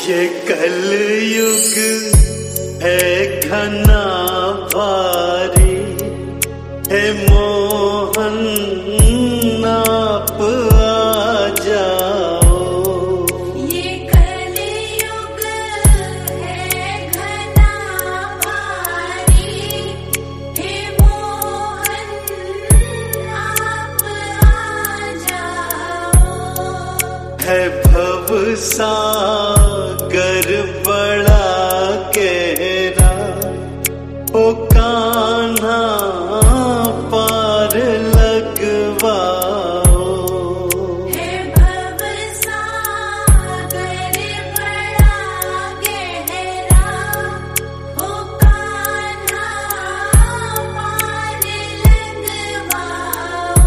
ये कलयुग है घना भारी, हे मोहन आप आ जाओ। ये कलयुग है घना भारी, हे मोहन आप आ जाओ। है भव सागर बड़ा गहरा, ओ कान्हा पार लगवाओ। है भव सागर बड़ा गहरा, ओ कान्हा पार लगवाओ।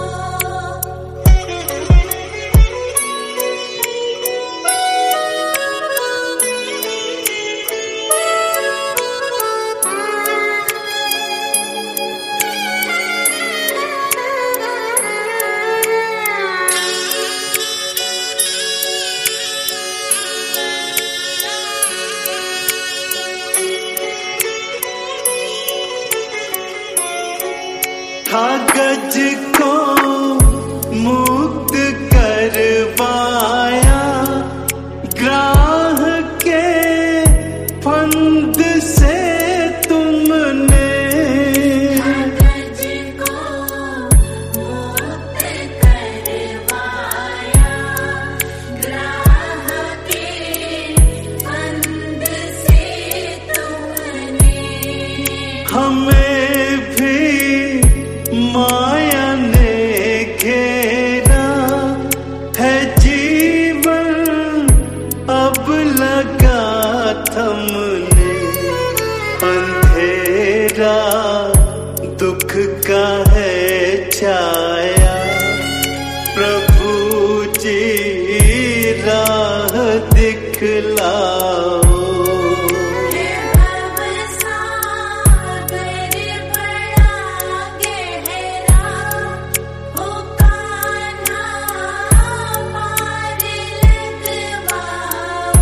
कागज को मुक्त करवाया, ग्राह के फंद से तुमने। कागज को मुक्त करवाया, ग्राह के फंद से तुमने। हमें भी माया ने घेरा है, जीवन अब लगा थमने। अंधेरा दुख का है छाया, प्रभु जी राह दिखलाओ। है भव सागर बड़ा गहरा, ओ कान्हा पार लगवाओ।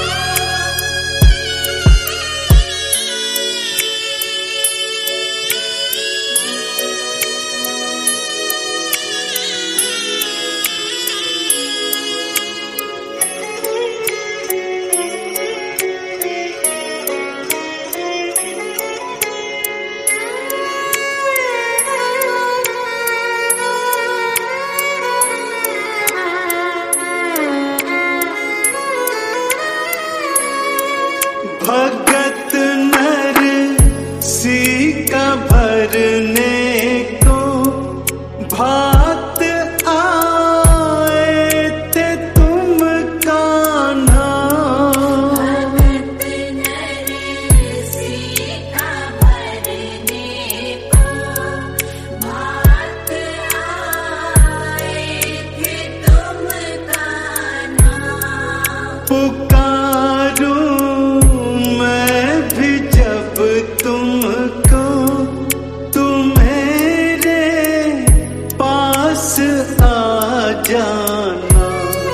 भगत नर सीका भरने को भात आए थे तुम कान्हा। भगत नर सीका भरने को भात आए थे तुम कान्हा। पुकारूं मैं भी जब तुमको, तुम मेरे पास आ जाना।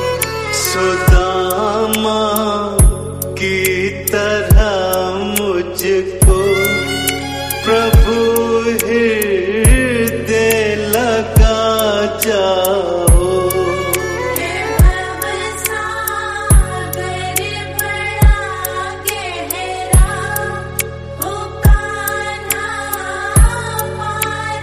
सुदामा की तरह मुझको प्रभु हृदय लगा जाओ। है भव सागर बड़ा गहरा, ओ कान्हा पार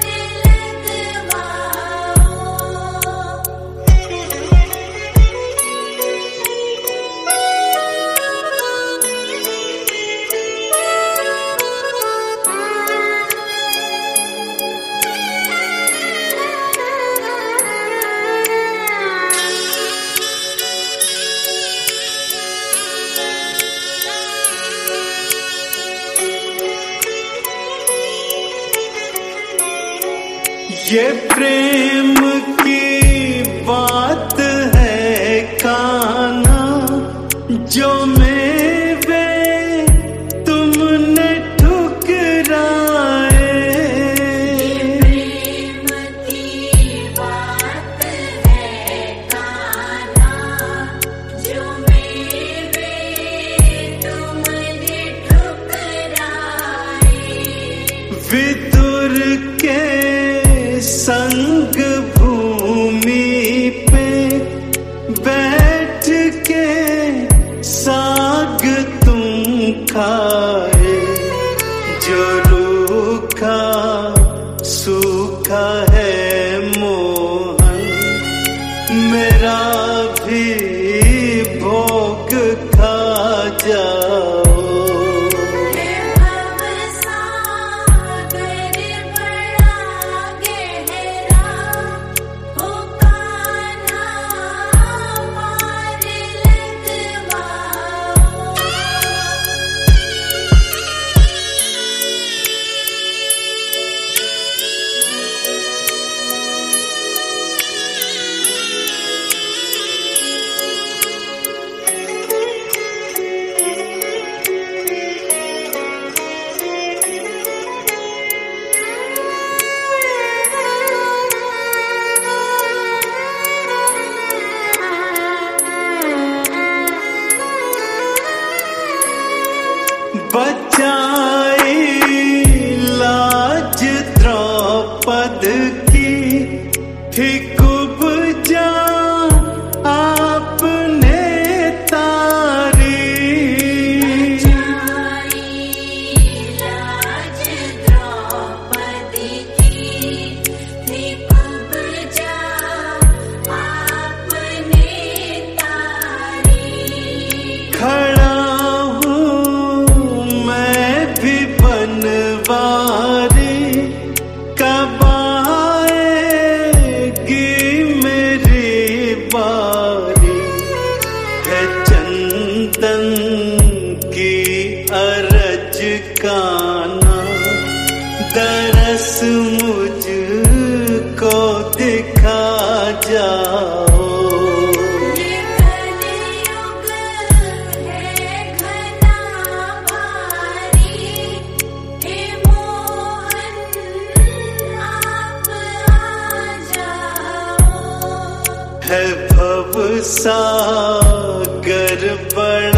ये प्रेम की बात है कान्हा, जो मेवे तुमने ठुकराए। प्रेम की बात है कान्हा, जो मेरे मेरा भी भोग खा जाओ। हे भवसागर बड़ा गहरा, हो कान्हा पार लगवाओ। बचाई लाज द्रौपद की थी कुब्जा आपने तारी। बचाई लाज द्रौपदी की थी कुब्जा आपने तारी। खड़ा बनवारी कब आएगी मेरी बारी। है चंदन की अरज कान्हा, दरस मुझको दिखा जाओ। ये कलयुग है घना भारी, हे मोहन आप आ जाओ। है भवसागर बड़ा